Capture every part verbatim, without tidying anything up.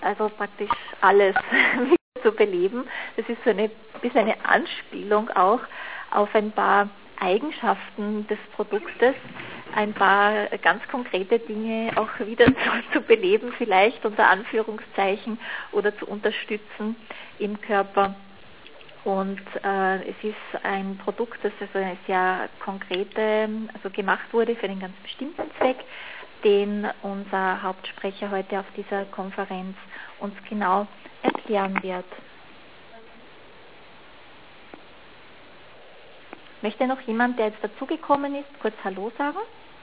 also praktisch alles zu beleben. Das ist so eine bisschen eine Anspielung auch auf ein paar Eigenschaften des Produktes, ein paar ganz konkrete Dinge auch wieder zu, zu beleben, vielleicht unter Anführungszeichen, oder zu unterstützen im Körper. Und äh, es ist ein Produkt, das also eine sehr konkrete, also gemacht wurde für einen ganz bestimmten Zweck, den unser Hauptsprecher heute auf dieser Konferenz uns genau erklären wird. Möchte noch jemand, der jetzt dazugekommen ist, kurz Hallo sagen?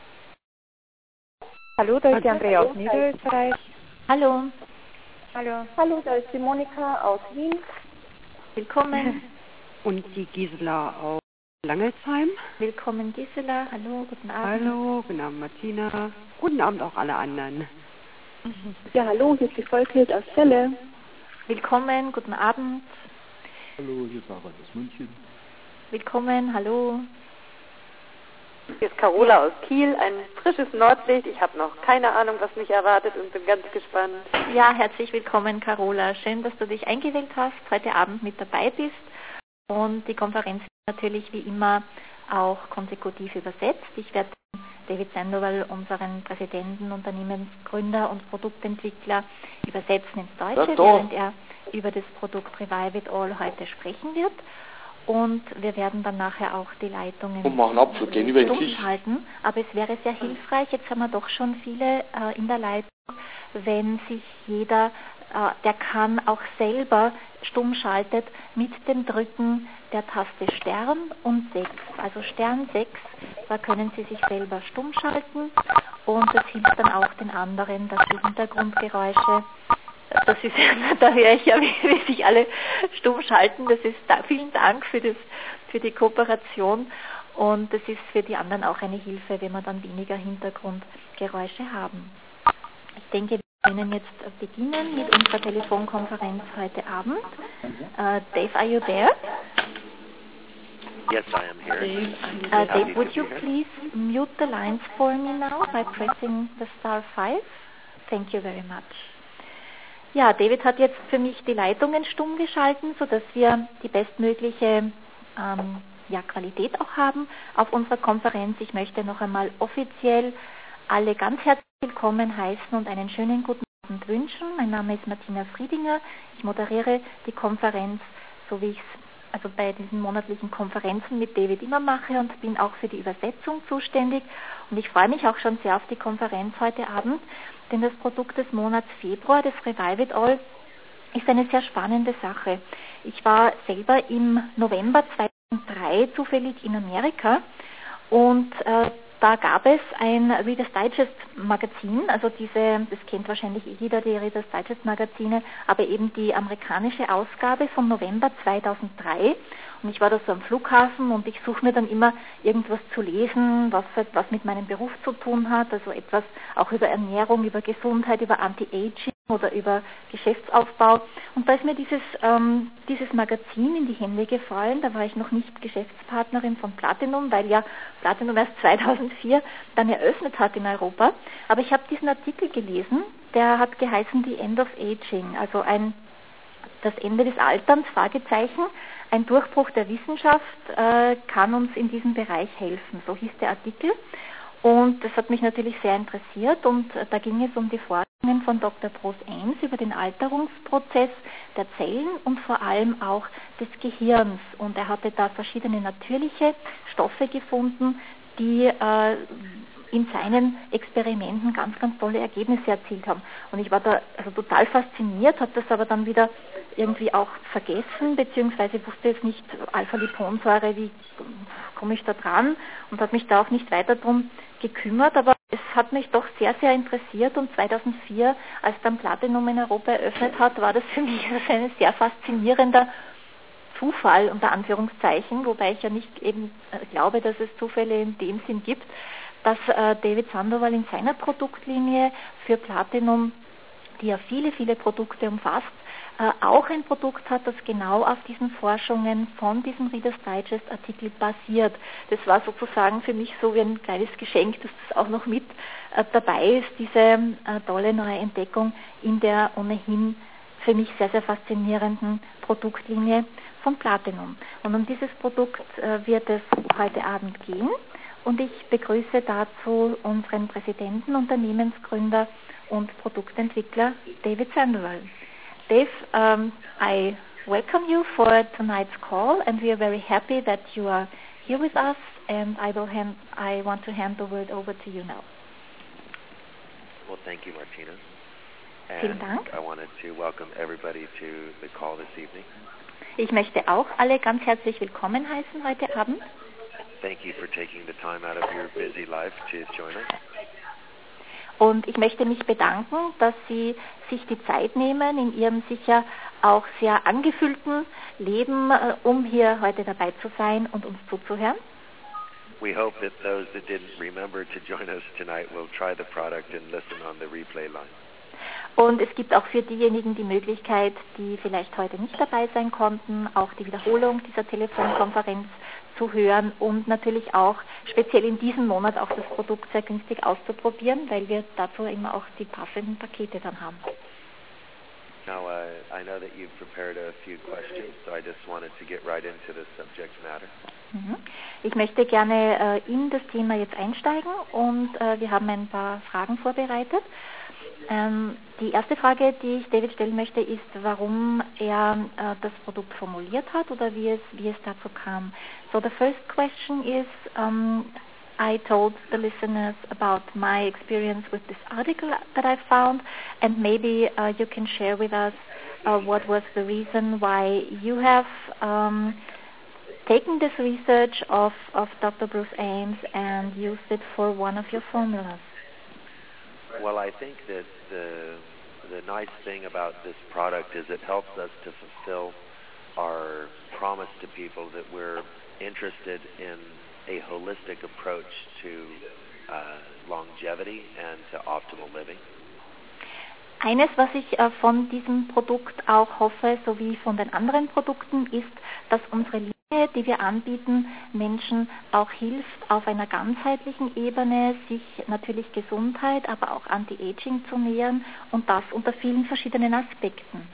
Hallo, da ist die Andrea aus Niederösterreich. Hallo. Hallo. Hallo, da ist die Monika aus Wien. Willkommen. Und die Gisela aus Langelsheim. Willkommen Gisela, hallo, guten Abend. Hallo, guten Abend Martina. Guten Abend auch alle anderen. Ja, hallo, hier ist die Volkhild aus Celle. Willkommen, guten Abend. Hallo, hier ist Sarah aus München. Willkommen, hallo. Hier ist Carola aus Kiel, ein frisches Nordlicht. Ich habe noch keine Ahnung, was mich erwartet und bin ganz gespannt. Ja, herzlich willkommen, Carola. Schön, dass du dich eingewählt hast, heute Abend mit dabei bist. Und die Konferenz wird natürlich wie immer auch konsekutiv übersetzt. Ich werde David Sandoval, unseren Präsidenten, Unternehmensgründer und Produktentwickler, übersetzen ins Deutsche, während er über das Produkt Revive It All heute sprechen wird. Und wir werden dann nachher auch die Leitungen stumm halten. Aber es wäre sehr hilfreich, jetzt haben wir doch schon viele äh, in der Leitung, wenn sich jeder, äh, der kann, auch selber stumm schaltet mit dem Drücken der Taste Stern und sechs. Also Stern sechs, da können Sie sich selber stumm schalten und das hilft dann auch den anderen, dass die Hintergrundgeräusche, das ist, da höre ich ja, wie, wie sich alle stumm schalten. Das ist da, vielen Dank für das, für die Kooperation und das ist für die anderen auch eine Hilfe, wenn wir dann weniger Hintergrundgeräusche haben. Ich denke, wir können jetzt beginnen mit unserer Telefonkonferenz heute Abend. Uh, Dave, are you there? Yes, I am here. Dave, uh, Dave, would you please mute the lines for me now by pressing the star five? Thank you very much. Ja, David hat jetzt für mich die Leitungen stumm geschalten, sodass wir die bestmögliche ähm, ja, Qualität auch haben auf unserer Konferenz. Ich möchte noch einmal offiziell alle ganz herzlich willkommen heißen und einen schönen guten Abend wünschen. Mein Name ist Martina Friedinger. Ich moderiere die Konferenz, so wie ich es also bei diesen monatlichen Konferenzen mit David immer mache und bin auch für die Übersetzung zuständig. Und ich freue mich auch schon sehr auf die Konferenz heute Abend, denn das Produkt des Monats Februar, das Revive It All, ist eine sehr spannende Sache. Ich war selber im November zweitausenddrei zufällig in Amerika und äh, da gab es ein Reader's Digest Magazin, also diese, das kennt wahrscheinlich jeder, die Reader's Digest Magazine, aber eben die amerikanische Ausgabe vom November zweitausenddrei. Und ich war da so am Flughafen und ich suche mir dann immer irgendwas zu lesen, was, was mit meinem Beruf zu tun hat, also etwas auch über Ernährung, über Gesundheit, über Anti-Aging oder über Geschäftsaufbau. Und da ist mir dieses, ähm, dieses Magazin in die Hände gefallen. Da war ich noch nicht Geschäftspartnerin von Platinum, weil ja Platinum erst zweitausendvier dann eröffnet hat in Europa. Aber ich habe diesen Artikel gelesen, der hat geheißen The End of Aging, also ein das Ende des Alterns, Fragezeichen, ein Durchbruch der Wissenschaft äh, kann uns in diesem Bereich helfen. So hieß der Artikel. Und das hat mich natürlich sehr interessiert und äh, da ging es um die Forschungen von Doktor Bruce Ames über den Alterungsprozess der Zellen und vor allem auch des Gehirns. Und er hatte da verschiedene natürliche Stoffe gefunden, die äh, in seinen Experimenten ganz, ganz tolle Ergebnisse erzielt haben. Und ich war da also total fasziniert, habe das aber dann wieder irgendwie auch vergessen, beziehungsweise wusste jetzt nicht, Alpha-Liponsäure, wie komme ich da dran und habe mich da auch nicht weiter drum gekümmert, aber es hat mich doch sehr, sehr interessiert und zweitausendvier, als dann Platinum in Europa eröffnet hat, war das für mich ein sehr faszinierender Zufall, unter Anführungszeichen, wobei ich ja nicht eben glaube, dass es Zufälle in dem Sinn gibt, dass äh, David Sandoval in seiner Produktlinie für Platinum, die ja viele, viele Produkte umfasst, äh, auch ein Produkt hat, das genau auf diesen Forschungen von diesem Reader's Digest Artikel basiert. Das war sozusagen für mich so wie ein kleines Geschenk, dass das auch noch mit äh, dabei ist, diese äh, tolle neue Entdeckung in der ohnehin für mich sehr, sehr faszinierenden Produktlinie von Platinum. Und um dieses Produkt äh, wird es heute Abend gehen. Und ich begrüße dazu unseren Präsidenten, Unternehmensgründer und Produktentwickler David Sandoval. Dave, um, I welcome you for tonight's call, and we are very happy that you are here with us. And I will hand, I want to hand the word over to you now. Well, thank you, Martina. Vielen Dank. I wanted to welcome everybody to the call this evening. Ich möchte auch alle ganz herzlich willkommen heißen heute Abend. Thank you for taking the time out of your busy life to join us. Und ich möchte mich bedanken, dass Sie sich die Zeit nehmen in Ihrem sicher auch sehr angefüllten Leben, um hier heute dabei zu sein und uns zuzuhören. We hope that those that didn't remember to join us tonight will try the product and listen on the replay line. Und es gibt auch für diejenigen die Möglichkeit, die vielleicht heute nicht dabei sein konnten, auch die Wiederholung dieser Telefonkonferenz zu hören und natürlich auch speziell in diesem Monat auch das Produkt sehr günstig auszuprobieren, weil wir dazu immer auch die passenden Pakete dann haben. Now, uh, I know that you've prepared a few questions, so I just wanted to get right into the subject matter. Mhm. Ich möchte gerne äh, in das Thema jetzt einsteigen und äh, wir haben ein paar Fragen vorbereitet. Ähm, die erste Frage, die ich David stellen möchte, ist, warum er äh, das Produkt formuliert hat oder wie es, wie es dazu kam. So the first question is, um, I told the listeners about my experience with this article that I found, and maybe uh, you can share with us uh, what was the reason why you have um, taken this research of, of Doctor Bruce Ames and used it for one of your formulas. Well, I think that the the nice thing about this product is it helps us to fulfill our promise to people that we're interested in a holistic approach to uh, longevity and to optimal living. Eines, was ich äh, von diesem Produkt auch hoffe, sowie von den anderen Produkten, ist, dass unsere Linie, die wir anbieten, Menschen auch hilft, auf einer ganzheitlichen Ebene sich natürlich Gesundheit, aber auch Anti-Aging zu nähern und das unter vielen verschiedenen Aspekten.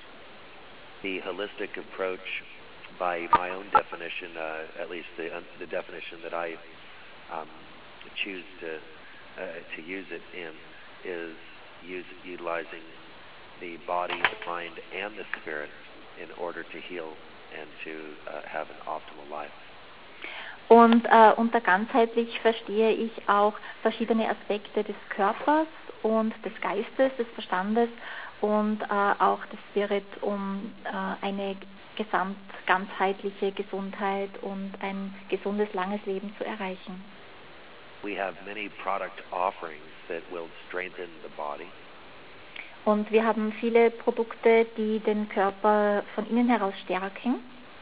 The holistic approach, by my own definition, uh, at least the, uh, the definition that I um, choose to uh, to use it in, is use, utilizing the body, the mind, and the spirit in order to heal and to uh, have an optimal life. Und äh, unter ganzheitlich verstehe ich auch verschiedene Aspekte des Körpers und des Geistes, des Verstandes und äh, auch des Spirit, um äh, eine gesamt ganzheitliche Gesundheit und ein gesundes, langes Leben zu erreichen. We have many product offerings that will strengthen the body. Und wir haben viele Produkte, die den Körper von innen heraus stärken.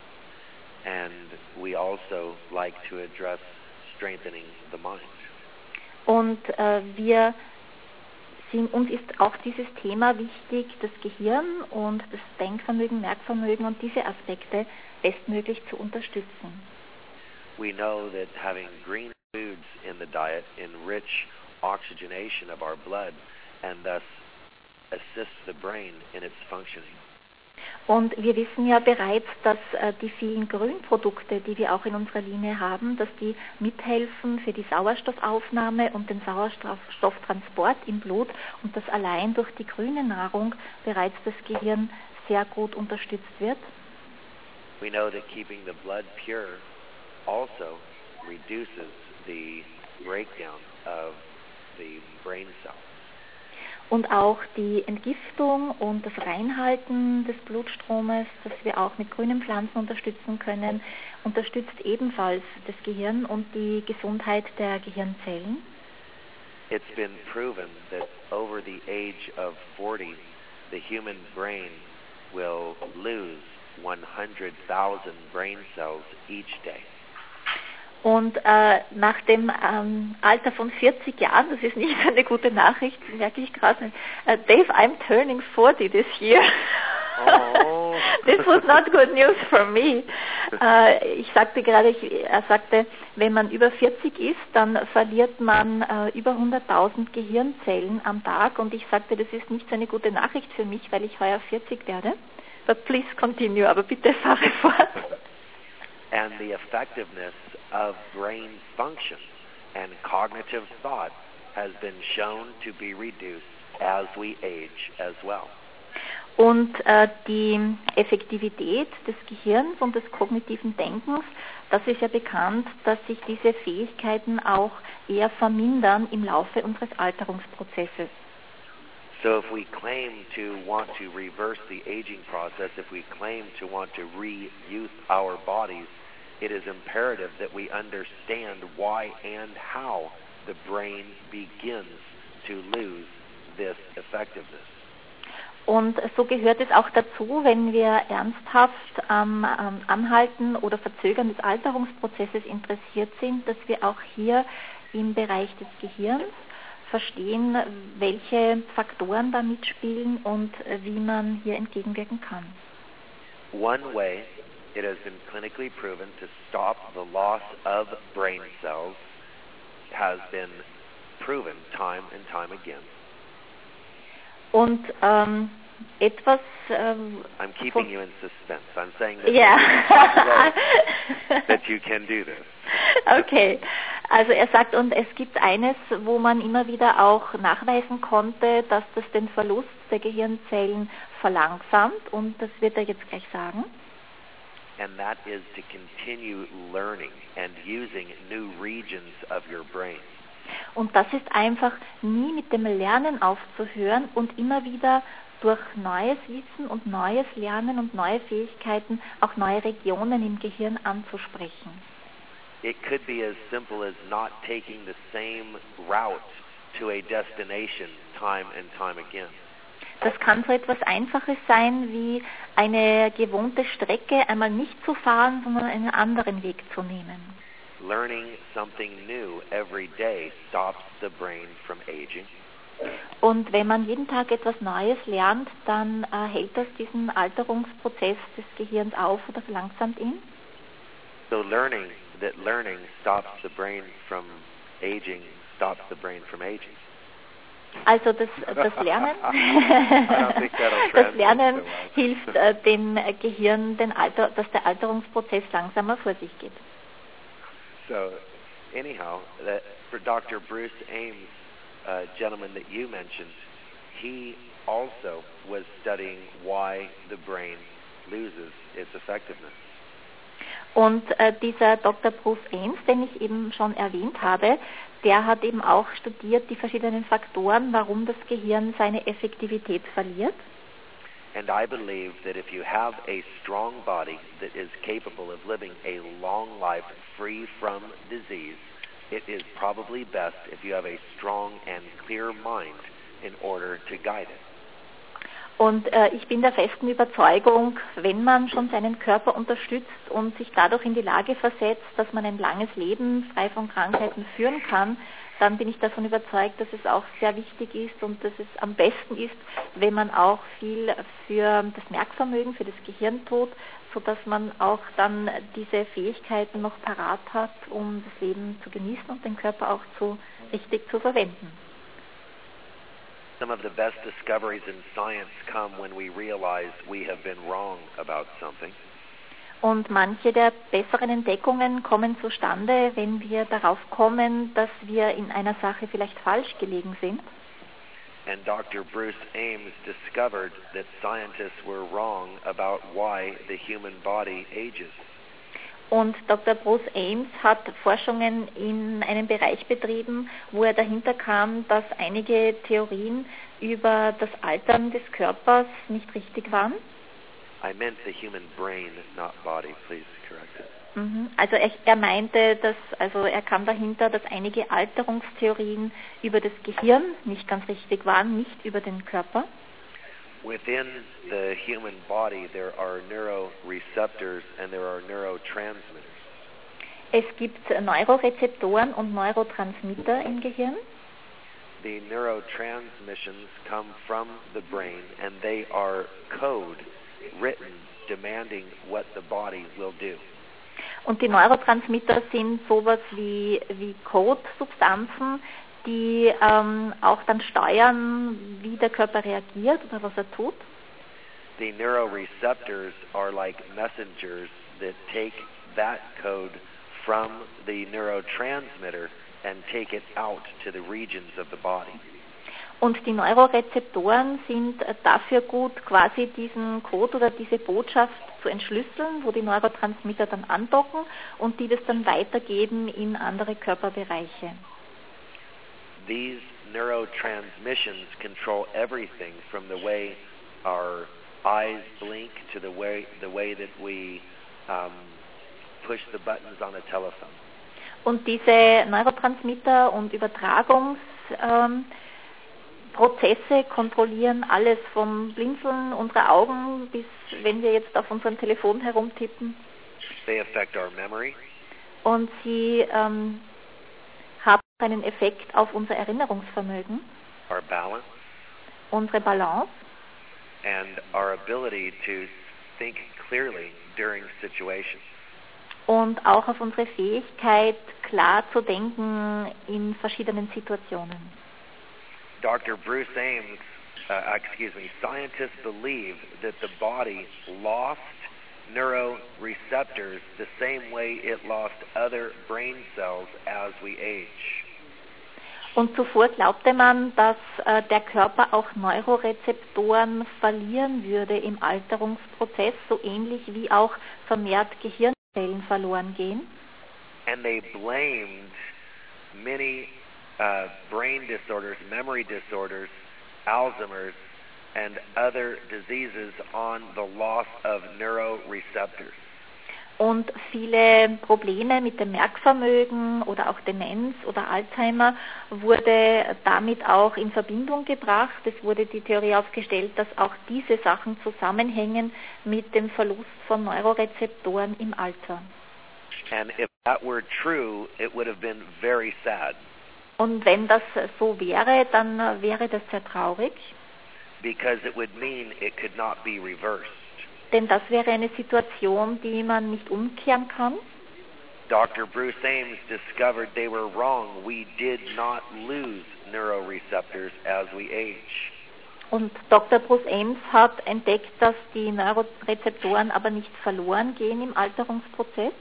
And we also like to address strengthening the mind. Und äh, wir sind, uns ist auch dieses Thema wichtig, das Gehirn und das Denkvermögen, Merkvermögen und diese Aspekte bestmöglich zu unterstützen. We know that having green foods in the diet enrich oxygenation of our blood and thus assist the brain in its functioning. Und wir wissen ja bereits, dass äh, die vielen Grünprodukte, die wir auch in unserer Linie haben, dass die mithelfen für die Sauerstoffaufnahme und den Sauerstofftransport im Blut und dass allein durch die grüne Nahrung bereits das Gehirn sehr gut unterstützt wird. We know that keeping the blood pure also reduces the breakdown of the brain cells. Und auch die Entgiftung und das Reinhalten des Blutstromes, das wir auch mit grünen Pflanzen unterstützen können, unterstützt ebenfalls das Gehirn und die Gesundheit der Gehirnzellen. It's been proven that over the age of forty, the human brain will lose one hundred thousand brain cells each day. Und äh, nach dem ähm, Alter von vierzig Jahren, das ist nicht eine gute Nachricht, merke ich gerade, äh, Dave, I'm turning forty this year. Oh. This was not good news for me. Äh, ich sagte gerade, ich, er sagte, wenn man über vierzig ist, dann verliert man äh, über hunderttausend Gehirnzellen am Tag. Und ich sagte, das ist nicht so eine gute Nachricht für mich, weil ich heuer vierzig werde. But please continue, aber bitte fahre fort. And the effectiveness of brain function and cognitive thought has been shown to be reduced as we age as well. Und äh, die Effektivität des Gehirns und des kognitiven Denkens, das ist ja bekannt, dass sich diese Fähigkeiten auch eher vermindern im Laufe unseres Alterungsprozesses. So if we claim to want to reverse the aging process, if we claim to want to re-youth our bodies, it is imperative that we understand why and how the brain begins to lose this effectiveness. Und so gehört es auch dazu, wenn wir ernsthaft am ähm, Anhalten oder Verzögern des Alterungsprozesses interessiert sind, dass wir auch hier im Bereich des Gehirns verstehen, welche Faktoren da mitspielen und wie man hier entgegenwirken kann. One way it has been clinically proven to stop the loss of brain cells has been proven time and time again. Und ähm, etwas... Ähm, I'm keeping you in suspense. I'm saying that, yeah. that you can do this. Okay, also er sagt, und es gibt eines, wo man immer wieder auch nachweisen konnte, dass das den Verlust der Gehirnzellen verlangsamt, und das wird er jetzt gleich sagen. And that is to continue learning and using new regions of your brain. Und das ist einfach, nie mit dem Lernen aufzuhören und immer wieder durch neues Wissen und neues Lernen und neue Fähigkeiten auch neue Regionen im Gehirn anzusprechen. It could be as simple as not taking the same route to a destination time and time again. Das kann so etwas Einfaches sein, wie eine gewohnte Strecke einmal nicht zu fahren, sondern einen anderen Weg zu nehmen. Learning something new every day stops the brain from aging. Und wenn man jeden Tag etwas Neues lernt, dann äh, hält das diesen Alterungsprozess des Gehirns auf oder verlangsamt ihn. So learning that learning stops the brain from aging stops the brain from aging. Also das, das Lernen, das Lernen hilft äh, dem Gehirn, den Alter, dass der Alterungsprozess langsamer vor sich geht. So, anyhow, that for Doctor Bruce Ames, uh, gentleman that you mentioned, he also was studying why the brain loses its effectiveness. Und äh, dieser Doktor Bruce Ames, den ich eben schon erwähnt habe, der hat eben auch studiert die verschiedenen Faktoren, warum das Gehirn seine Effektivität verliert. And I believe that if you have a strong body that is capable of living a long life free from disease, it is probably best if you have a strong and clear mind in order to guide it. Und äh, ich bin der festen Überzeugung, wenn man schon seinen Körper unterstützt und sich dadurch in die Lage versetzt, dass man ein langes Leben frei von Krankheiten führen kann, dann bin ich davon überzeugt, dass es auch sehr wichtig ist und dass es am besten ist, wenn man auch viel für das Merkvermögen, für das Gehirn tut, sodass man auch dann diese Fähigkeiten noch parat hat, um das Leben zu genießen und den Körper auch zu, richtig zu verwenden. Some of the best discoveries in science come when we realize we have been wrong about something. Und manche der besseren Entdeckungen kommen zustande, wenn wir darauf kommen, dass wir in einer Sache vielleicht falsch gelegen sind. And Doctor Bruce Ames discovered that scientists were wrong about why the human body ages. Und Doktor Bruce Ames hat Forschungen in einem Bereich betrieben, wo er dahinter kam, dass einige Theorien über das Altern des Körpers nicht richtig waren. I meant the human brain, not body. Please correct it. Mhm. Also er, er meinte, dass also er kam dahinter, dass einige Alterungstheorien über das Gehirn nicht ganz richtig waren, nicht über den Körper. Within the human body, there are neuroreceptors and there are neurotransmitters. Es gibt Neurorezeptoren und Neurotransmitter im Gehirn. The neurotransmissions come from the brain and they are code written demanding what the body will do. Und die Neurotransmitter sind sowas wie, wie Code-Substanzen, die ähm, auch dann steuern, wie der Körper reagiert oder was er tut. The neuroreceptors are like messengers that take that code from the neurotransmitter and take it out to the regions of the body. Und die Neurorezeptoren sind dafür gut, quasi diesen Code oder diese Botschaft zu entschlüsseln, wo die Neurotransmitter dann andocken und die das dann weitergeben in andere Körperbereiche. These neurotransmissions control everything from the way our eyes blink to the way the way that we um, push the buttons on a telephone. Und diese Neurotransmitter und Übertragungs ähm, Prozesse kontrollieren alles vom Blinzeln unserer Augen bis wenn wir jetzt auf unserem Telefon herumtippen. They affect our memory. Und sie ähm, haben einen Effekt auf unser Erinnerungsvermögen, our balance, unsere Balance and our ability to think clearly during situations. Und auch auf unsere Fähigkeit, klar zu denken in verschiedenen Situationen. Doctor Bruce Ames, uh, excuse me, scientists believe that the body lost neuroreceptors the same way it lost other brain cells as we age. Und zuvor glaubte man, dass äh, der Körper auch Neurorezeptoren verlieren würde im Alterungsprozess, so ähnlich wie auch vermehrt Gehirnzellen verloren gehen. And they blamed many uh, brain disorders, memory disorders, Alzheimer's, and other diseases on the loss of neuroreceptors. Und viele Probleme mit dem Merkvermögen oder auch Demenz oder Alzheimer wurde damit auch in Verbindung gebracht. Es wurde die Theorie aufgestellt, dass auch diese Sachen zusammenhängen mit dem Verlust von Neurorezeptoren im Alter. And if that were true, it would have been very sad. Und wenn das so wäre, dann wäre das sehr traurig. Because it would mean it could not be reversed. Denn das wäre eine Situation, die man nicht umkehren kann. Doctor Bruce Ames discovered they were wrong. We did not lose neuroreceptors as we age. Und Doktor Bruce Ames hat entdeckt, dass die Neurorezeptoren aber nicht verloren gehen im Alterungsprozess.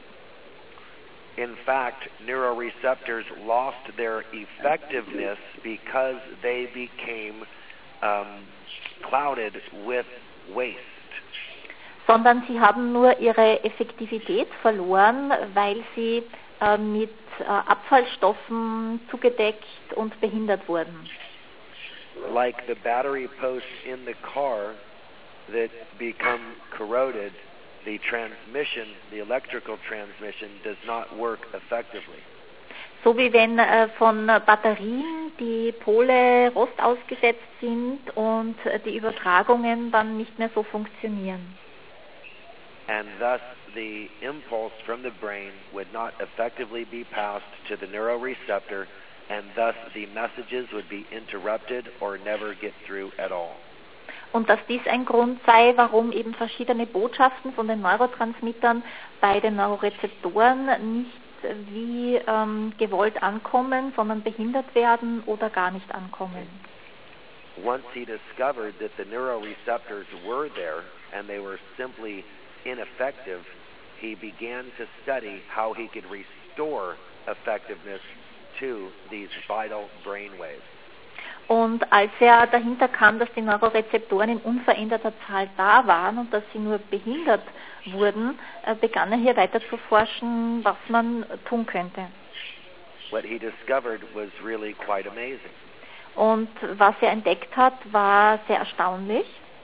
In fact, neuroreceptors lost their effectiveness because they became um, clouded with waste. Sondern sie haben nur ihre Effektivität verloren, weil sie äh, mit äh, Abfallstoffen zugedeckt und behindert wurden. Like the battery posts in the car that become corroded, the transmission, the electrical transmission, does not work effectively. So wie wenn äh, von Batterien die Pole Rost ausgesetzt sind und äh, die Übertragungen dann nicht mehr so funktionieren. And thus the impulse from the brain would not effectively be passed to the neuroreceptor, and thus the messages would be interrupted or never get through at all. Und dass dies ein Grund sei, warum eben verschiedene Botschaften von den Neurotransmittern bei den Neurorezeptoren nicht wie ähm, gewollt ankommen, sondern behindert werden oder gar nicht ankommen. Once he discovered that the neuroreceptors were there and they were simply ineffective, he began to study how he could restore effectiveness to these vital brainwaves. Und als er dahinter kam, dass die Neurorezeptoren in unveränderter Zahl da waren und dass sie nur behindert wurden, begann er hier weiter zu forschen, was man tun könnte. What he discovered was really quite amazing. Und was er entdeckt hat, war sehr erstaunlich.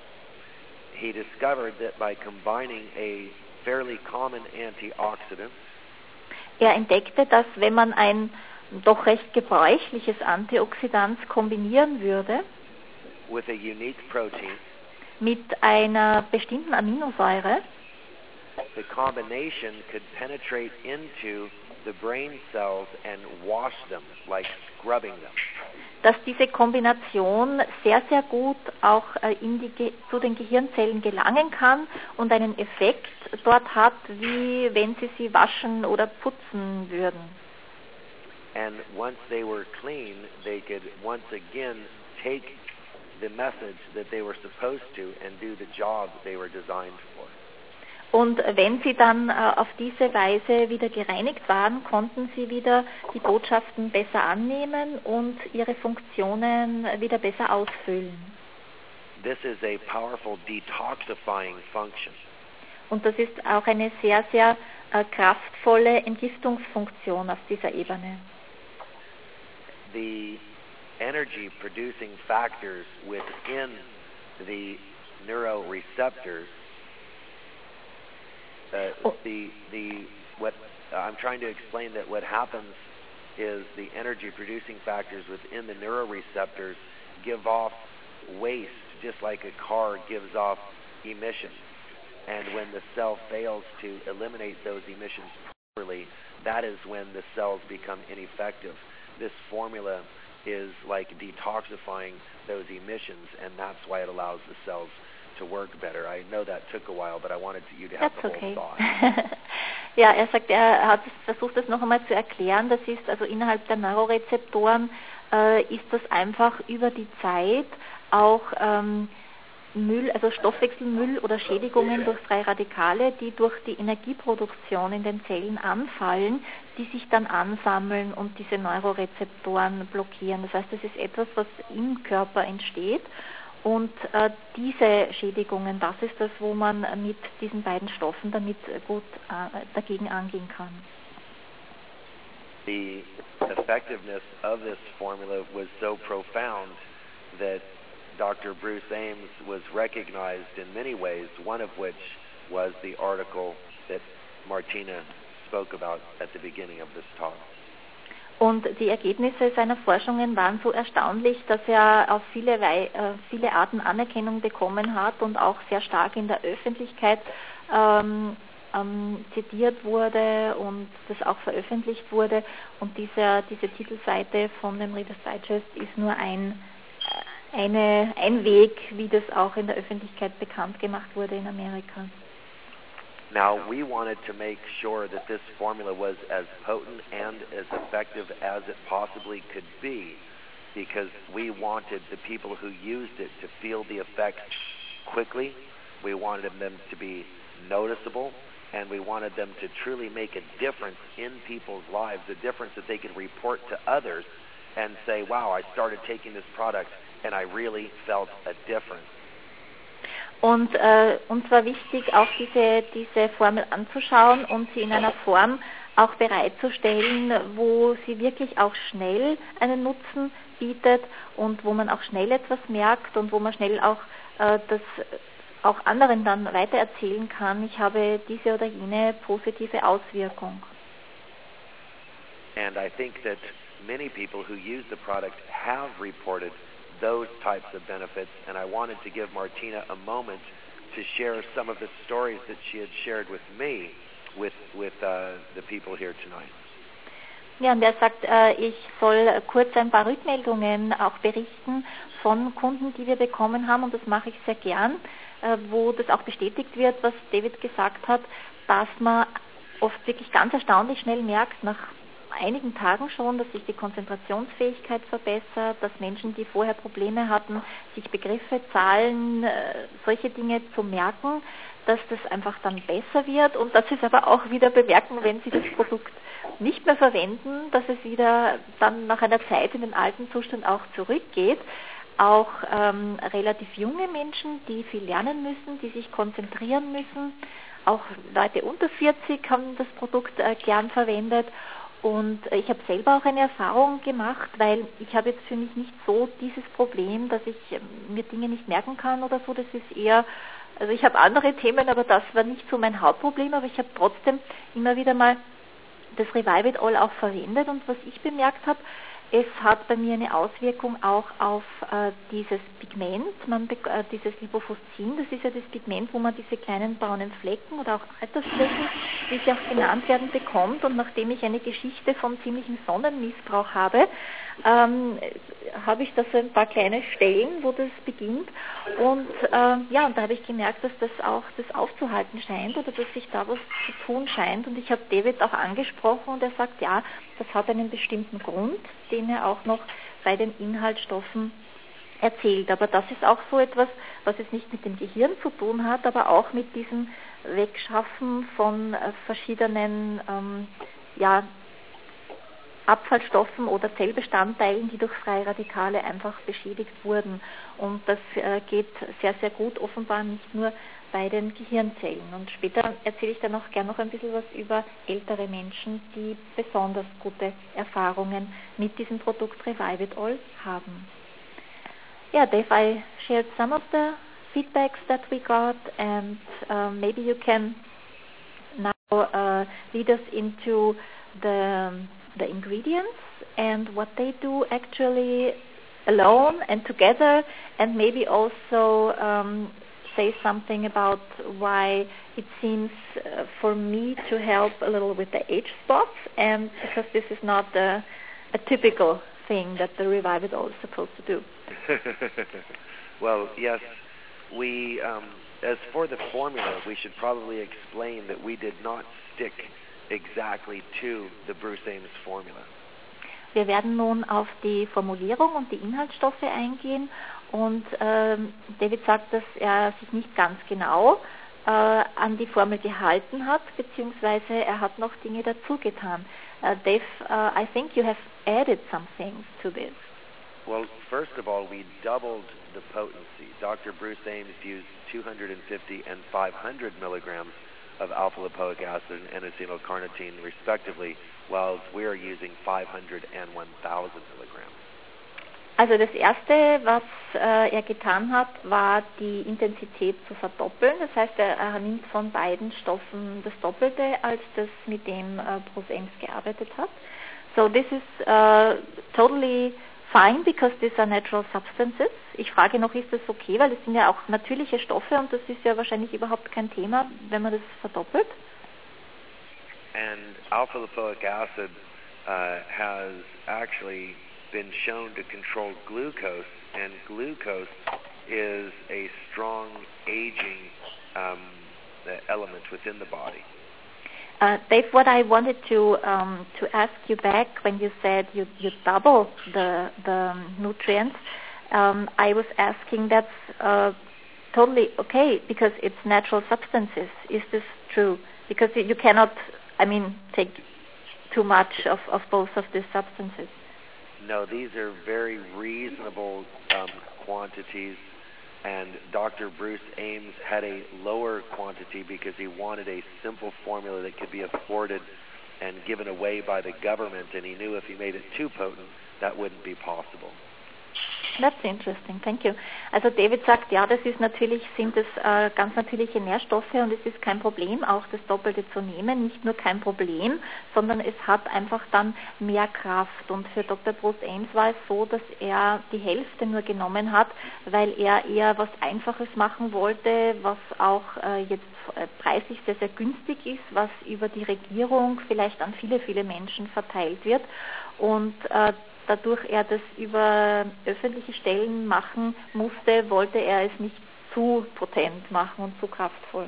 He discovered that by combining a fairly common antioxidant, er entdeckte, dass wenn man ein doch recht gebräuchliches Antioxidant kombinieren würde with a unique protein, mit einer bestimmten Aminosäure, the combination could penetrate into the brain cells and wash them, like scrubbing them. dass diese Kombination sehr, sehr gut auch in die, zu den Gehirnzellen gelangen kann und einen Effekt dort hat, wie wenn sie sie waschen oder putzen würden. And once they were clean, they could once again take the message that they were supposed to and do the job they were designed for. Und wenn sie dann äh, auf diese Weise wieder gereinigt waren, konnten sie wieder die Botschaften besser annehmen und ihre Funktionen wieder besser ausfüllen. This is a powerful detoxifying function. Und das ist auch eine sehr, sehr äh, kraftvolle Entgiftungsfunktion auf dieser Ebene. The energy producing factors within the neuroreceptors Uh, oh. the the what uh, I'm trying to explain that what happens is the energy producing factors within the neuroreceptors give off waste just like a car gives off emissions, and when the cell fails to eliminate those emissions properly, that is when the cells become ineffective. This formula is like detoxifying those emissions, and that's why it allows the cells to work better. I know that took a while, but I wanted you to have That's the whole okay. thought. Ja, er sagt, er hat versucht, das noch einmal zu erklären. Das ist also innerhalb der Neurorezeptoren äh, ist das einfach über die Zeit auch ähm, Müll, also Stoffwechselmüll oder Schädigungen durch freie Radikale, die durch die Energieproduktion in den Zellen anfallen, die sich dann ansammeln und diese Neurorezeptoren blockieren. Das heißt, das ist etwas, was im Körper entsteht. Und äh, diese Schädigungen, das ist das, wo man mit diesen beiden Stoffen damit gut äh, dagegen angehen kann. The effectiveness of this formula was so profound that Doctor Bruce Ames was recognized in many ways, one of which was the article that Martina spoke about at the beginning of this talk. Und die Ergebnisse seiner Forschungen waren so erstaunlich, dass er auf viele, Wei- äh, viele Arten Anerkennung bekommen hat und auch sehr stark in der Öffentlichkeit ähm, ähm, zitiert wurde und das auch veröffentlicht wurde. Und diese, diese Titelseite von dem Reader's Digest ist nur ein, eine, ein Weg, wie das auch in der Öffentlichkeit bekannt gemacht wurde in Amerika. Now, we wanted to make sure that this formula was as potent and as effective as it possibly could be, because we wanted the people who used it to feel the effects quickly, we wanted them to be noticeable, and we wanted them to truly make a difference in people's lives, a difference that they could report to others and say, wow, I started taking this product and I really felt a difference. Und äh, uns war wichtig, auch diese, diese Formel anzuschauen und sie in einer Form auch bereitzustellen, wo sie wirklich auch schnell einen Nutzen bietet und wo man auch schnell etwas merkt und wo man schnell auch äh, das auch anderen dann weitererzählen kann, ich habe diese oder jene positive Auswirkung. And I think that many people who use the product have reported those types of benefits, and I wanted to give Martina a moment to share some of the stories that she had shared with me with with uh, the people here tonight. Ja, und er sagt, äh, ich soll kurz ein paar Rückmeldungen auch berichten von Kunden, die wir bekommen haben, und das mache ich sehr gern, äh, wo das auch bestätigt wird, was David gesagt hat, dass man oft wirklich ganz erstaunlich schnell merkt, nach einigen Tagen schon, dass sich die Konzentrationsfähigkeit verbessert, dass Menschen, die vorher Probleme hatten, sich Begriffe, Zahlen, äh, solche Dinge zu merken, dass das einfach dann besser wird und dass sie es aber auch wieder bemerken, wenn sie das Produkt nicht mehr verwenden, dass es wieder dann nach einer Zeit in den alten Zustand auch zurückgeht. Auch ähm, relativ junge Menschen, die viel lernen müssen, die sich konzentrieren müssen, auch Leute unter vierzig haben das Produkt äh, gern verwendet. Und ich habe selber auch eine Erfahrung gemacht, weil ich habe jetzt für mich nicht so dieses Problem, dass ich mir Dinge nicht merken kann oder so. Das ist eher, also ich habe andere Themen, aber das war nicht so mein Hauptproblem. Aber ich habe trotzdem immer wieder mal das Revive It All auch verwendet. Und was ich bemerkt habe, es hat bei mir eine Auswirkung auch auf äh, dieses Pigment, man be- äh, dieses Lipofuscin, das ist ja das Pigment, wo man diese kleinen braunen Flecken oder auch Altersflecken, wie sie auch genannt werden, bekommt. Und nachdem ich eine Geschichte von ziemlichem Sonnenmissbrauch habe, ähm, habe ich da so ein paar kleine Stellen, wo das beginnt. Und äh, ja, und da habe ich gemerkt, dass das auch das aufzuhalten scheint oder dass sich da was zu tun scheint. Und ich habe David auch angesprochen und er sagt, ja, das hat einen bestimmten Grund, den er auch noch bei den Inhaltsstoffen erzählt. Aber das ist auch so etwas, was es nicht mit dem Gehirn zu tun hat, aber auch mit diesem Wegschaffen von äh, verschiedenen ähm, ja, Abfallstoffen oder Zellbestandteilen, die durch freie Radikale einfach beschädigt wurden. Und das äh, geht sehr, sehr gut, offenbar nicht nur bei den Gehirnzellen. Und später erzähle ich dann auch gerne noch ein bisschen was über ältere Menschen, die besonders gute Erfahrungen mit diesem Produkt Revive It All haben. Yeah, Dave, I shared some of the feedbacks that we got, and uh, maybe you can now uh, lead us into the the ingredients and what they do actually alone and together, and maybe also um, say something about why it seems uh, for me to help a little with the age spots, and because this is not a, a typical thing that the Revive It All is supposed to do. Well, yes, we, um, as for the formula, we should probably explain that we did not stick exactly to the Bruce Ames formula. Wir werden nun auf die Formulierung und die Inhaltsstoffe eingehen und ähm, David sagt, dass er sich nicht ganz genau äh, an die Formel gehalten hat, beziehungsweise er hat noch Dinge dazu getan. Uh, Dave, uh, I think you have added some things to this. Well, first of all, we doubled the potency. Doctor Bruce Ames used two hundred fifty and five hundred milligrams of alpha-lipoic acid and N-acetylcarnitine, respectively, while we are using five hundred and one thousand milligrams. Also das Erste, was äh, er getan hat, war die Intensität zu verdoppeln. Das heißt, er, er nimmt von beiden Stoffen das Doppelte, als das mit dem äh, Bruce Ames gearbeitet hat. So this is uh, totally fine because these are natural substances. Ich frage noch, ist das okay, weil das sind ja auch natürliche Stoffe und das ist ja wahrscheinlich überhaupt kein Thema, wenn man das verdoppelt. And alpha-lipoic acid uh, has actually been shown to control glucose, and glucose is a strong aging um, element within the body. Uh, Dave, what I wanted to um, to ask you back when you said you you double the the nutrients, um, I was asking that's uh, totally okay because it's natural substances. Is this true? Because you cannot, I mean, take too much of, of both of these substances. No, these are very reasonable um, quantities. And Doctor Bruce Ames had a lower quantity because he wanted a simple formula that could be afforded and given away by the government, and he knew if he made it too potent, that wouldn't be possible. That's interesting, thank you. Also David sagt, ja, das ist natürlich, sind es äh, ganz natürliche Nährstoffe und es ist kein Problem, auch das Doppelte zu nehmen, nicht nur kein Problem, sondern es hat einfach dann mehr Kraft. Und für Doktor Bruce Ames war es so, dass er die Hälfte nur genommen hat, weil er eher was Einfaches machen wollte, was auch äh, jetzt äh, preislich sehr, sehr günstig ist, was über die Regierung vielleicht an viele, viele Menschen verteilt wird. Und äh, dadurch er das über öffentliche Stellen machen musste, wollte er es nicht zu potent machen und zu kraftvoll.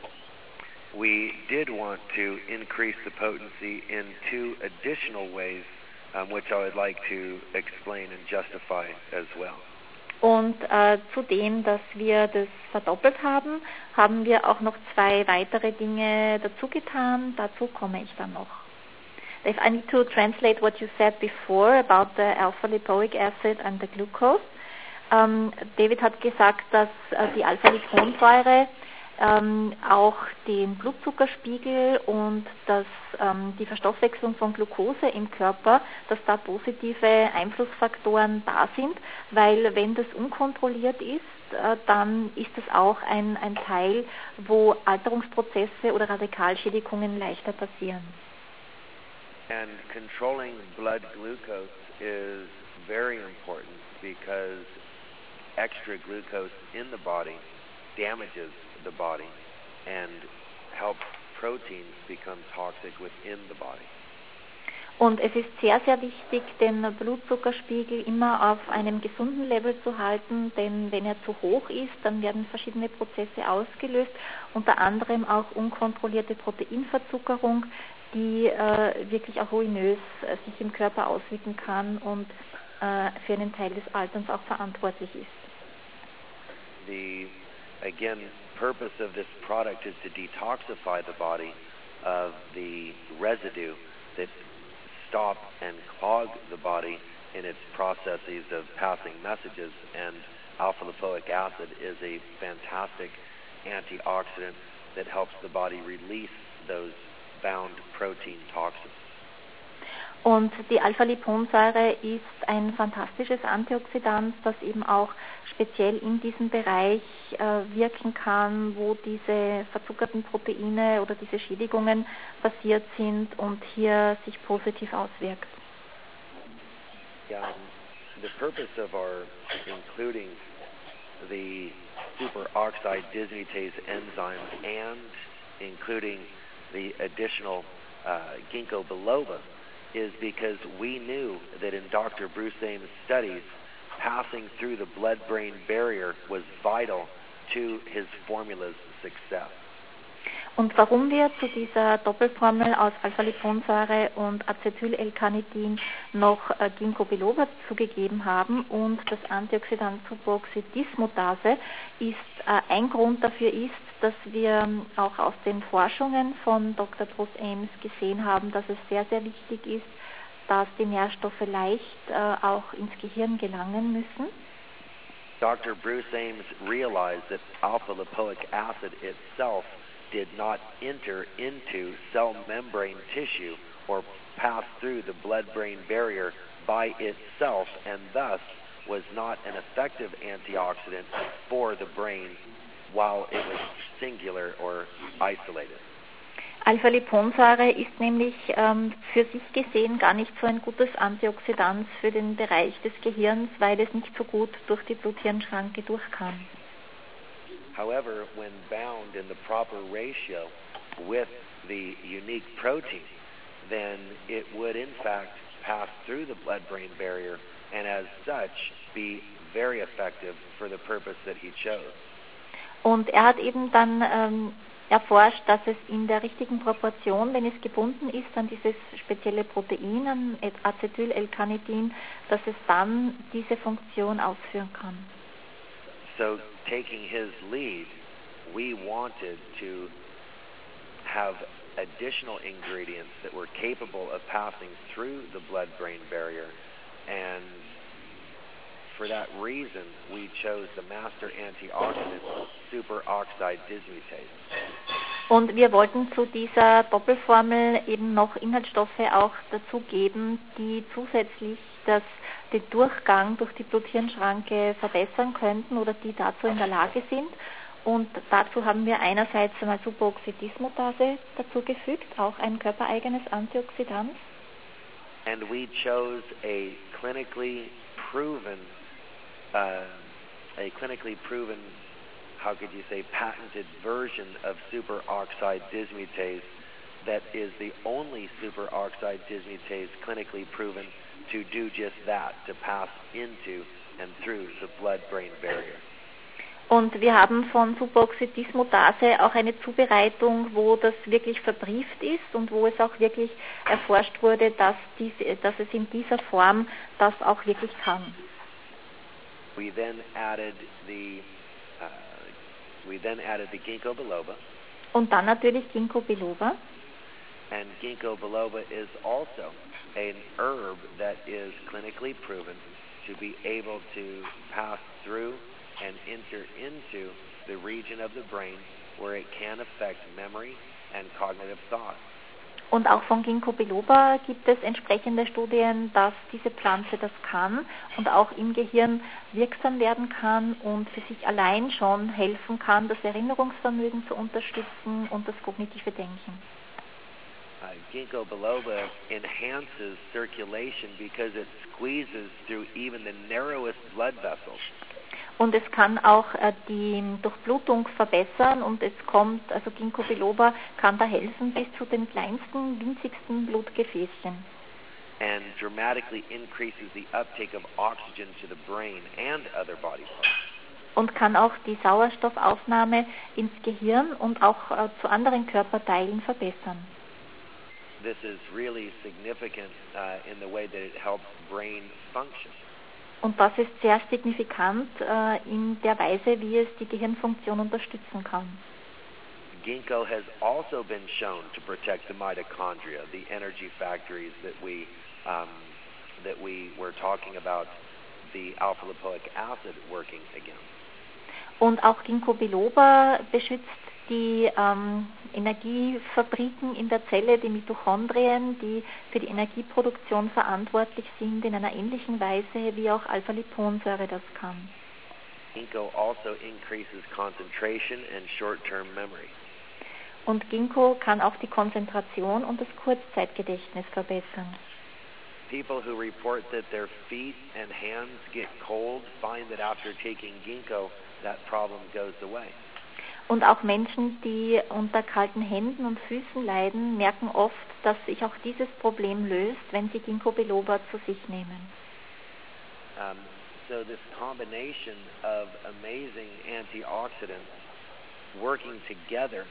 We did want to increase the potency in two additional ways, um, which I would like to explain and justify as well. Und äh, zudem, dass wir das verdoppelt haben, haben wir auch noch zwei weitere Dinge dazu getan. Dazu komme ich dann noch. If I need to translate what you said before about the alpha-lipoic acid and the glucose. Um, David hat gesagt, dass uh, die Alpha-Liponsäure um, auch den Blutzuckerspiegel und das, um, die Verstoffwechslung von Glucose im Körper, dass da positive Einflussfaktoren da sind, weil wenn das unkontrolliert ist, uh, dann ist es auch ein, ein Teil, wo Alterungsprozesse oder Radikalschädigungen leichter passieren. And controlling blood glucose is very important because extra glucose in the body damages the body and helps proteins become toxic within the body. Und es ist sehr, sehr wichtig, den Blutzuckerspiegel immer auf einem gesunden Level zu halten, denn wenn er zu hoch ist, dann werden verschiedene Prozesse ausgelöst, unter anderem auch unkontrollierte Proteinverzuckerung, die äh, wirklich auch ruinös äh, sich im Körper auswirken kann und äh, für einen Teil des Alterns auch verantwortlich ist. The, again, purpose of this product is to detoxify the body of the residue that stop and clog the body in its processes of passing messages, and alpha-lipoic acid is a fantastic antioxidant that helps the body release those bound protein toxins. Und die Alpha-Liponsäure ist ein fantastisches Antioxidant, das eben auch speziell in diesem Bereich äh, wirken kann, wo diese verzuckerten Proteine oder diese Schädigungen passiert sind und hier sich positiv auswirkt. Yeah, the purpose of our including the superoxide dismutase enzyme and including the additional uh, ginkgo biloba is because we knew that in Doctor Bruce Ames' studies, passing through the blood-brain barrier was vital to his formula's success. Und warum wir zu dieser Doppelformel aus Alpha-Liponsäure und Acetyl-L-Carnitin noch äh, Ginkgo biloba zugegeben haben und das Antioxidant Superoxidismutase ist, äh, ein Grund dafür ist, dass wir auch aus den Forschungen von Doktor Bruce Ames gesehen haben, dass es sehr, sehr wichtig ist, dass die Nährstoffe leicht äh, auch ins Gehirn gelangen müssen. Doctor Bruce Ames realized that alpha-lipoic acid itself did not enter into cell membrane tissue or pass through the blood-brain barrier by itself, and thus was not an effective antioxidant for the brain while it was singular or isolated. Alpha-Liponsäure ist nämlich ähm, für sich gesehen gar nicht so ein gutes Antioxidant für den Bereich des Gehirns, weil es nicht so gut durch die Blut-Hirn-Schranke durch kann. However, when bound in the proper ratio with the unique protein, then it would in fact pass through the blood-brain barrier and as such be very effective for the purpose that he chose. Und er hat eben dann ähm, erforscht, dass es in der richtigen Proportion, wenn es gebunden ist an dieses spezielle Protein, an Acetyl-L-Carnitin, dass es dann diese Funktion ausführen kann. So, taking his lead, we wanted to have additional ingredients that were capable of passing through the blood-brain barrier, and for that reason, we chose the master antioxidant, superoxide dismutase. Und wir wollten zu dieser Doppelformel eben noch Inhaltsstoffe auch dazugeben, die zusätzlich das, den Durchgang durch die Blut-Hirn-Schranke verbessern könnten oder die dazu in der Lage sind. Und dazu haben wir einerseits einmal Superoxidismutase dazugefügt, auch ein körpereigenes Antioxidant. And we chose a clinically proven, uh, a clinically proven, how could you say, patented version of superoxide dismutase that is the only superoxide dismutase clinically proven to do just that, to pass into and through the blood-brain barrier. Und wir haben von Superoxidismutase auch eine Zubereitung, wo das wirklich verbrieft ist und wo es auch wirklich erforscht wurde, dass, diese, dass es in dieser Form das auch wirklich kann. We then added the uh, we then added the ginkgo biloba. Und dann natürlich Ginkgo biloba. And ginkgo biloba is also an herb that is clinically proven to be able to pass through and enter into the region of the brain where it can affect memory and cognitive thought. Und auch von Ginkgo biloba gibt es entsprechende Studien, dass diese Pflanze das kann und auch im Gehirn wirksam werden kann und für sich allein schon helfen kann, das Erinnerungsvermögen zu unterstützen und das kognitive Denken. Uh, Ginkgo biloba enhances circulation because it squeezes through even the narrowest blood vessels. Und es kann auch äh, die Durchblutung verbessern und es kommt, also Ginkgo biloba kann da helfen bis zu den kleinsten, winzigsten Blutgefäßchen. And dramatically increases the uptake of oxygen to the brain and other body parts. Und kann auch die Sauerstoffaufnahme ins Gehirn und auch äh, zu anderen Körperteilen verbessern. This is really significant uh, in the way that it helps brain function. Und das ist sehr signifikant äh, in der Weise, wie es die Gehirnfunktion unterstützen kann. Ginkgo has also been shown to protect the mitochondria, the energy factories that we um, that we were talking about, the alpha-lipoic acid working again. Und auch Ginkgo biloba beschützt die ähm, Energiefabriken in der Zelle, die Mitochondrien, die für die Energieproduktion verantwortlich sind, in einer ähnlichen Weise wie auch Alpha-Liponsäure das kann. Ginkgo also increases concentration and short-term memory. Und Ginkgo kann auch die Konzentration und das Kurzzeitgedächtnis verbessern. People who report that their feet and hands get cold find that after taking Ginkgo, that problem goes away. Und auch Menschen, die unter kalten Händen und Füßen leiden, merken oft, dass sich auch dieses Problem löst, wenn sie Ginkgo biloba zu sich nehmen. Um, so this combination of amazing antioxidants working together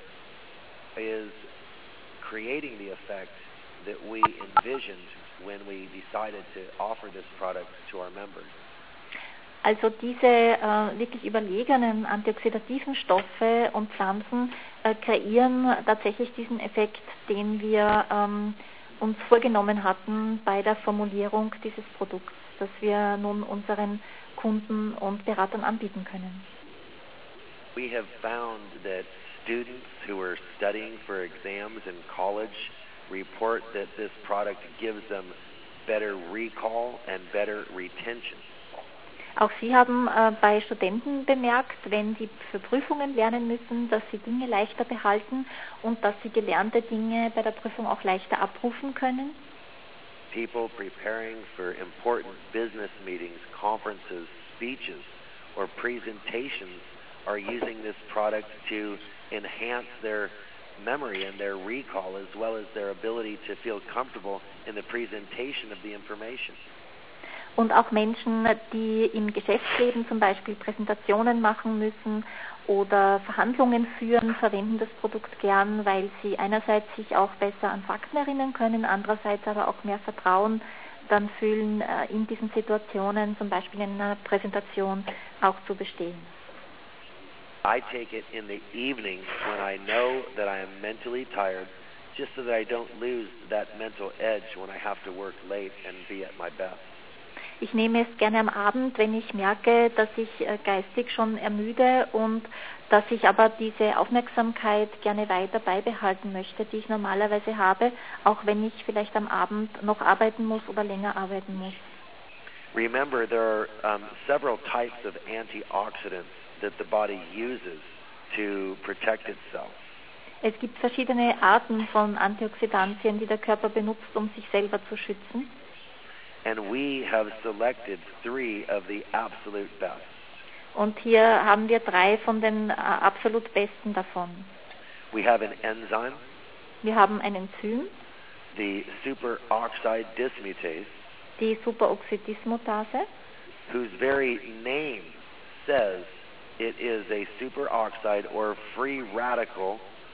is creating the effect that we envisioned when we decided to offer this product to our members. Also diese äh, wirklich überlegenen antioxidativen Stoffe und Pflanzen äh, kreieren tatsächlich diesen Effekt, den wir ähm, uns vorgenommen hatten bei der Formulierung dieses Produkts, das wir nun unseren Kunden und Beratern anbieten können. We have found that students who are studying for exams in college report that this product gives them better recall and better retention. Auch Sie haben äh, bei Studenten bemerkt, wenn sie für Prüfungen lernen müssen, dass sie Dinge leichter behalten und dass sie gelernte Dinge bei der Prüfung auch leichter abrufen können. People preparing for important business meetings, conferences, speeches, or presentations are using this product to enhance their memory and their recall as well as their ability to feel comfortable in the presentation of the information. Und auch Menschen, die im Geschäftsleben zum Beispiel Präsentationen machen müssen oder Verhandlungen führen, verwenden das Produkt gern, weil sie einerseits sich auch besser an Fakten erinnern können, andererseits aber auch mehr Vertrauen dann fühlen, in diesen Situationen, zum Beispiel in einer Präsentation, auch zu bestehen. I take it in the evening when I know that I am mentally tired, just so that I don't lose that mental edge when I have to work late and be at my best. Ich nehme es gerne am Abend, wenn ich merke, dass ich geistig schon ermüde und dass ich aber diese Aufmerksamkeit gerne weiter beibehalten möchte, die ich normalerweise habe, auch wenn ich vielleicht am Abend noch arbeiten muss oder länger arbeiten muss. Remember, there are um, several types of antioxidants that the body uses to protect itself. Es gibt verschiedene Arten von Antioxidantien, die der Körper benutzt, um sich selber zu schützen. And we have selected three of the absolute best. Und hier haben wir drei von den äh, absolut besten davon. We have an enzyme, Wir haben ein Enzym, the superoxide dismutase, die Superoxidismutase, whose very name says it is a superoxide or free radical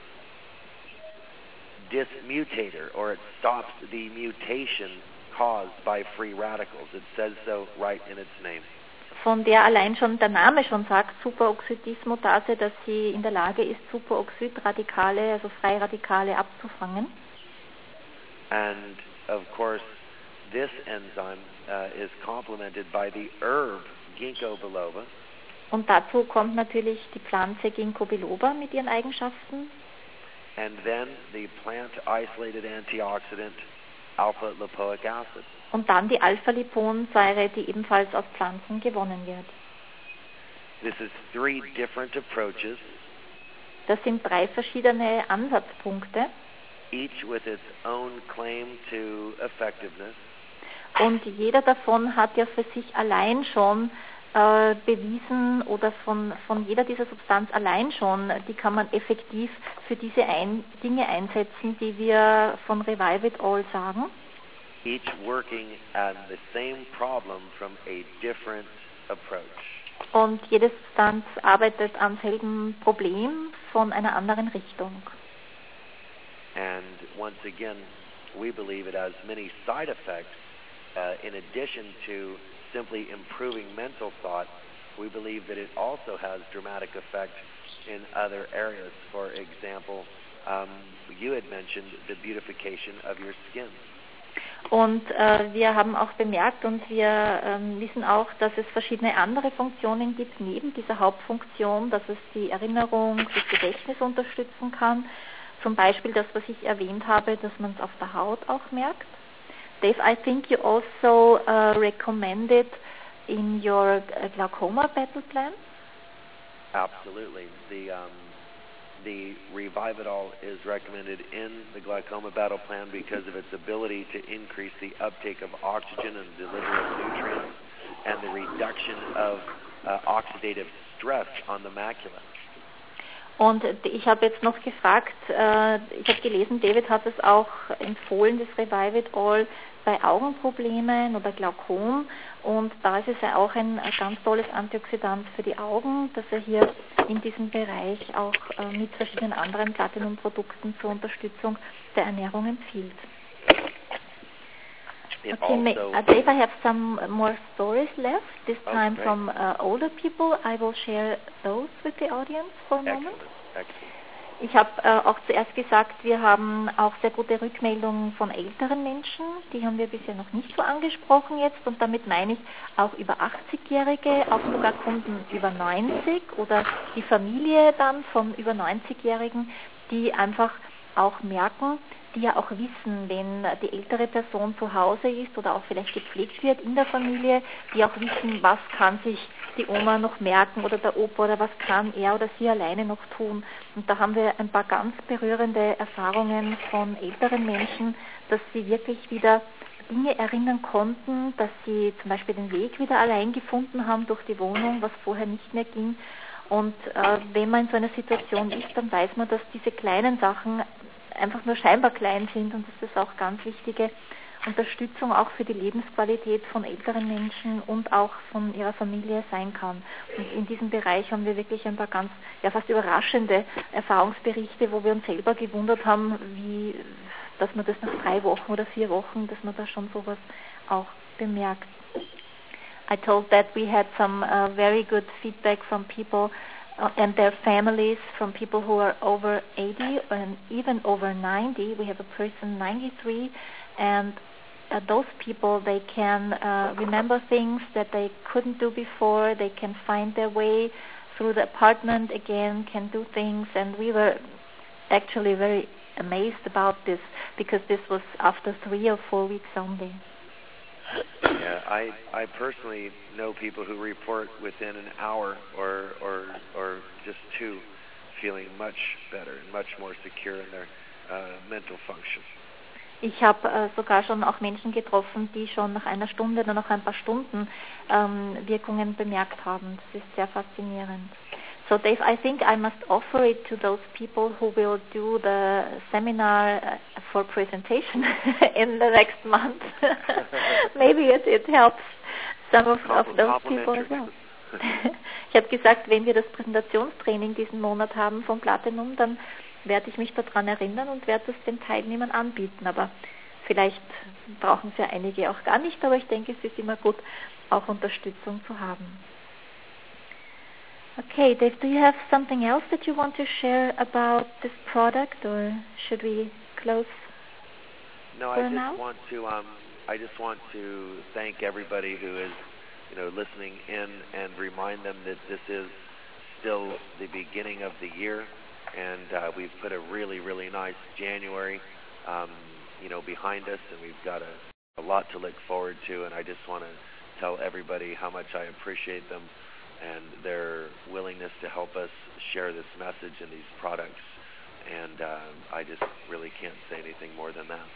dismutator, or it stops the mutation caused by free radicals. It says so right in its name. von der allein schon der Name schon sagt, Superoxidismutase, dass sie in der Lage ist, Superoxidradikale, also Freiradikale abzufangen. And of course, this enzyme uh, is complemented by the herb Ginkgo biloba. Und dazu kommt natürlich die Pflanze Ginkgo biloba mit ihren Eigenschaften. And then the plant-isolated antioxidant alpha-lipoic acid. Und dann die Alpha-Liponsäure, die ebenfalls aus Pflanzen gewonnen wird. This is three different approaches. Das sind drei verschiedene Ansatzpunkte. each with its own claim to effectiveness. Und jeder davon hat ja für sich allein schon äh, bewiesen oder von, von jeder dieser Substanz allein schon, die kann man effektiv für diese ein, Dinge einsetzen, die wir von Revive It All sagen. Each working at the same problem from a different approach. Und jede Substanz arbeitet am selben Problem von einer anderen Richtung. And once again, we believe it has many side effects. Uh, in addition to simply improving mental thought, we believe that it also has dramatic effect in other areas. For example, um, you had mentioned the beautification of your skin. Und äh, wir haben auch bemerkt und wir ähm, wissen auch, dass es verschiedene andere Funktionen gibt, neben dieser Hauptfunktion, dass es die Erinnerung, das Gedächtnis unterstützen kann. Zum Beispiel das, was ich erwähnt habe, dass man es auf der Haut auch merkt. Dave, I think you also uh, recommended in your uh, glaucoma battle plan. Absolutely. The um, the Revive It All is recommended in the glaucoma battle plan because of its ability to increase the uptake of oxygen and delivery of nutrients and the reduction of uh, oxidative stress on the macula. Und ich habe jetzt noch gefragt, äh, ich habe gelesen, David hat es auch empfohlen, das Revive It All bei Augenproblemen oder Glaukom. Und da ist es ja auch ein, ein ganz tolles Antioxidant für die Augen, dass er hier in diesem Bereich auch äh, mit verschiedenen anderen Platinum-Produkten zur Unterstützung der Ernährung empfiehlt. Okay, may, uh, Dave, I have some more stories left, this time okay. from uh, older people. I will share those with the audience for a moment. Excellent. Excellent. Ich habe äh, auch zuerst gesagt, wir haben auch sehr gute Rückmeldungen von älteren Menschen. Die haben wir bisher noch nicht so angesprochen jetzt. Und damit meine ich auch über achtzigjährige, auch sogar Kunden über neunzig oder die Familie dann von über neunzigjährigen, die einfach auch merken, die ja auch wissen, wenn die ältere Person zu Hause ist oder auch vielleicht gepflegt wird in der Familie, die auch wissen, was kann sich die Oma noch merken oder der Opa oder was kann er oder sie alleine noch tun. Und da haben wir ein paar ganz berührende Erfahrungen von älteren Menschen, dass sie wirklich wieder Dinge erinnern konnten, dass sie zum Beispiel den Weg wieder allein gefunden haben durch die Wohnung, was vorher nicht mehr ging. Und äh, wenn man in so einer Situation ist, dann weiß man, dass diese kleinen Sachen einfach nur scheinbar klein sind und dass das auch ganz wichtige Unterstützung auch für die Lebensqualität von älteren Menschen und auch von ihrer Familie sein kann. Und in diesem Bereich haben wir wirklich ein paar ganz, ja fast überraschende Erfahrungsberichte, wo wir uns selber gewundert haben, wie, dass man das nach drei Wochen oder vier Wochen, dass man da schon sowas auch bemerkt. I told that we had some uh, very good feedback from people uh, and their families, from people who are over eighty and even over ninety. We have a person ninety-three, and uh, those people, they can uh, remember things that they couldn't do before. They can find their way through the apartment again, can do things, and we were actually very amazed about this because this was after three or four weeks only. Yeah, I I personally know people who report within an hour or or or just two, feeling much better and much more secure in their uh, mental function. Ich habe äh, sogar schon auch Menschen getroffen, die schon nach einer Stunde oder nach ein paar Stunden ähm, Wirkungen bemerkt haben. Das ist sehr faszinierend. So Dave, I think I must offer it to those people who will do the seminar for presentation in the next month. Maybe it, it helps some of, of those people as well. Ich habe gesagt, wenn wir das Präsentationstraining diesen Monat haben von Platinum, dann werde ich mich daran erinnern und werde es den Teilnehmern anbieten. Aber vielleicht brauchen es ja einige auch gar nicht, aber ich denke, es ist immer gut, auch Unterstützung zu haben. Okay, Dave, do you have something else that you want to share about this product, or should we close? No, for I just now? want to. Um, I just want to thank everybody who is, you know, listening in, and remind them that this is still the beginning of the year, and uh, we've put a really, really nice January, um, you know, behind us, and we've got a, a lot to look forward to. And I just want to tell everybody how much I appreciate them and their willingness to help us share this message and these products. and uh, I just really can't say anything more than that.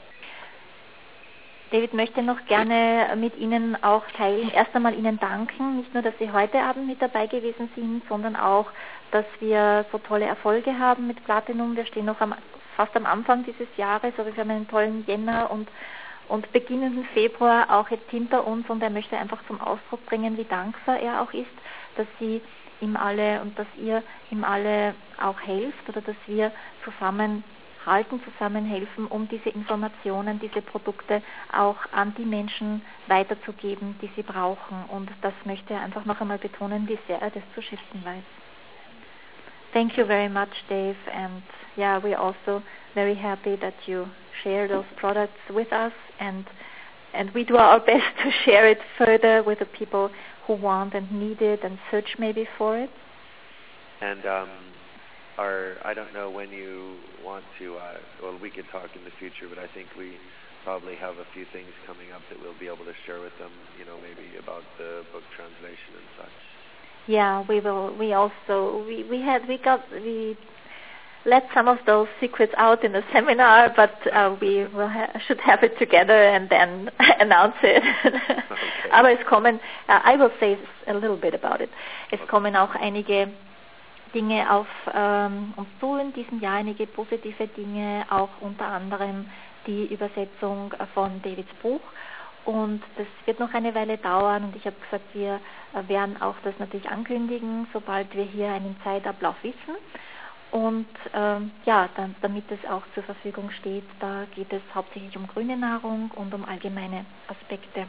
David möchte noch gerne mit Ihnen auch teilen. Erst einmal Ihnen danken, nicht nur, dass Sie heute Abend mit dabei gewesen sind, sondern auch, dass wir so tolle Erfolge haben mit Platinum. Wir stehen noch am, fast am Anfang dieses Jahres, aber wir haben einen tollen Jänner und, und beginnenden Februar auch jetzt hinter uns, und er möchte einfach zum Ausdruck bringen, wie dankbar er auch ist, dass Sie ihm alle und dass ihr ihm alle auch helft oder dass wir zusammen halten, zusammenhelfen, um diese Informationen, diese Produkte auch an die Menschen weiterzugeben, die sie brauchen. Und das möchte er einfach noch einmal betonen, wie sehr er das zu schätzen weiß. Thank you very much, Dave. And yeah, we're also very happy that you share those products with us, and and we do our best to share it further with the people who want and need it and search maybe for it. And um, our, I don't know when you want to, uh, well, we could talk in the future, but I think we probably have a few things coming up that we'll be able to share with them, you know, maybe about the book translation and such. Yeah, we will. We also we we had we got we let some of those secrets out in the seminar, but uh, we will ha- should have it together and then announce it. Okay. Aber es kommen, uh, I will say a little bit about it. Es Okay. kommen auch einige Dinge auf ähm, uns zu in diesem Jahr, einige positive Dinge, auch unter anderem die Übersetzung von Davids Buch. Und das wird noch eine Weile dauern, und ich habe gesagt, wir werden auch das natürlich ankündigen, sobald wir hier einen Zeitablauf wissen. Und ähm, ja, dann, damit es auch zur Verfügung steht, da geht es hauptsächlich um grüne Nahrung und um allgemeine Aspekte.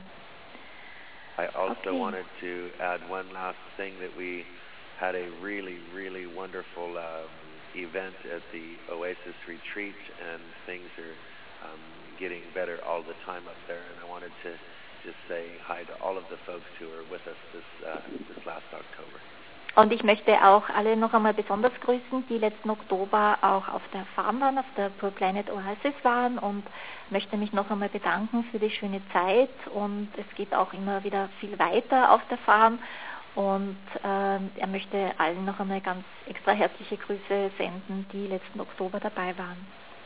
I also Okay. wanted to add one last thing, that we had a really, really wonderful um, event at the Oasis Retreat, and things are um, getting better all the time up there, and I wanted to just say hi to all of the folks who were with us this, uh, this last October. Und ich möchte auch alle noch einmal besonders grüßen, die letzten Oktober auch auf der Farm waren, auf der Pure Planet Oasis waren, und möchte mich noch einmal bedanken für die schöne Zeit, und es geht auch immer wieder viel weiter auf der Farm, und ähm, er möchte allen noch einmal ganz extra herzliche Grüße senden, die letzten Oktober dabei waren.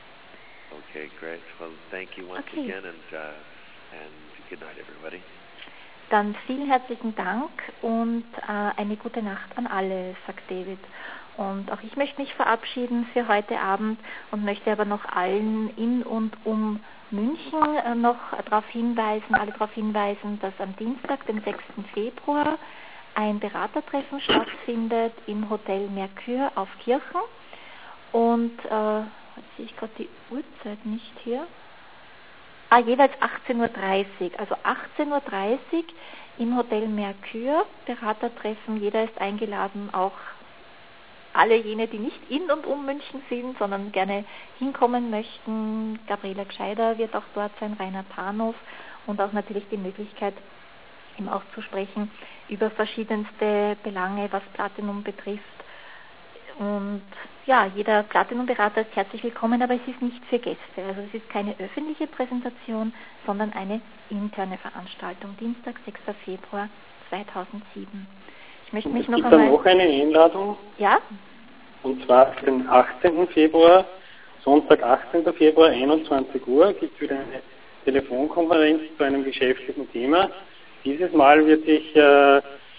Okay, great. Well, thank you once Okay. again, and uh, and good night, everybody. Dann vielen herzlichen Dank und äh, eine gute Nacht an alle, sagt David. Und auch ich möchte mich verabschieden für heute Abend und möchte aber noch allen in und um München äh, noch darauf hinweisen, alle darauf hinweisen, dass am Dienstag, den sechsten Februar, ein Beratertreffen stattfindet im Hotel Mercure auf Kirchen. Und äh, jetzt sehe ich gerade die Uhrzeit nicht hier. Ah, jeweils achtzehn Uhr dreißig, also achtzehn Uhr dreißig im Hotel Mercure, Beratertreffen. Jeder ist eingeladen, auch alle jene, die nicht in und um München sind, sondern gerne hinkommen möchten. Gabriela Gscheider wird auch dort sein, Rainer Panhof, und auch natürlich die Möglichkeit, ihm auch zu sprechen über verschiedenste Belange, was Platinum betrifft. Und ja, jeder Platinum-Berater ist herzlich willkommen, aber es ist nicht für Gäste. Also es ist keine öffentliche Präsentation, sondern eine interne Veranstaltung. Dienstag, sechster Februar zweitausendsieben. Ich möchte mich es noch gibt einmal... dann noch eine Einladung, Ja? und zwar für den achtzehnten Februar, Sonntag, achtzehnten Februar, einundzwanzig Uhr, gibt es wieder eine Telefonkonferenz zu einem geschäftlichen Thema. Dieses Mal wird sich äh,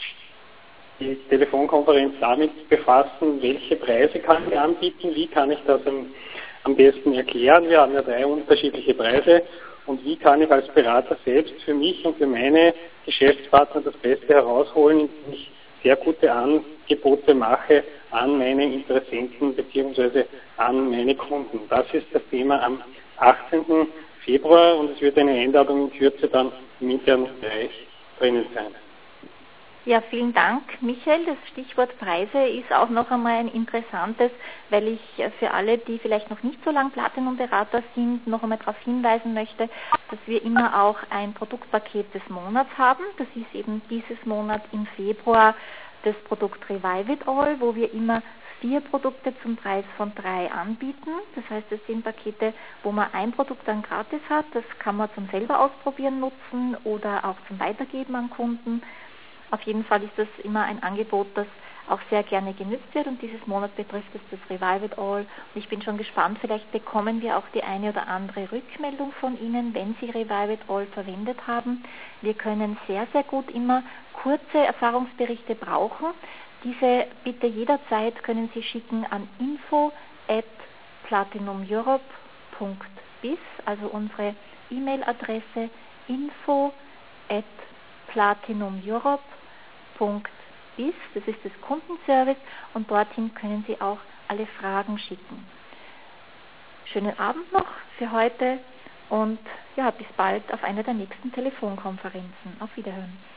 die Telefonkonferenz damit befassen, welche Preise kann ich anbieten, wie kann ich das am, am besten erklären. Wir haben ja drei unterschiedliche Preise, und wie kann ich als Berater selbst für mich und für meine Geschäftspartner das Beste herausholen, indem ich sehr gute Angebote mache an meine Interessenten bzw. an meine Kunden. Das ist das Thema am achtzehnten Februar, und es wird eine Einladung in Kürze dann im internen Bereich drinnen sein. Ja, vielen Dank, Michael. Das Stichwort Preise ist auch noch einmal ein interessantes, weil ich für alle, die vielleicht noch nicht so lang Platinum-Berater sind, noch einmal darauf hinweisen möchte, dass wir immer auch ein Produktpaket des Monats haben. Das ist eben dieses Monat im Februar das Produkt Revive It All, wo wir immer vier Produkte zum Preis von drei anbieten. Das heißt, es sind Pakete, wo man ein Produkt dann gratis hat. Das kann man zum selber ausprobieren nutzen oder auch zum Weitergeben an Kunden. Auf jeden Fall ist das immer ein Angebot, das auch sehr gerne genützt wird und dieses Monat betrifft es das Revive It All. Und ich bin schon gespannt, vielleicht bekommen wir auch die eine oder andere Rückmeldung von Ihnen, wenn Sie Revive It All verwendet haben. Wir können sehr, sehr gut immer kurze Erfahrungsberichte brauchen. Diese bitte jederzeit können Sie schicken an info at platinum europe punkt biz, also unsere E-Mail-Adresse info at platinum europe punkt biz, das ist das Kundenservice und dorthin können Sie auch alle Fragen schicken. Schönen Abend noch für heute und ja, bis bald auf einer der nächsten Telefonkonferenzen. Auf Wiederhören.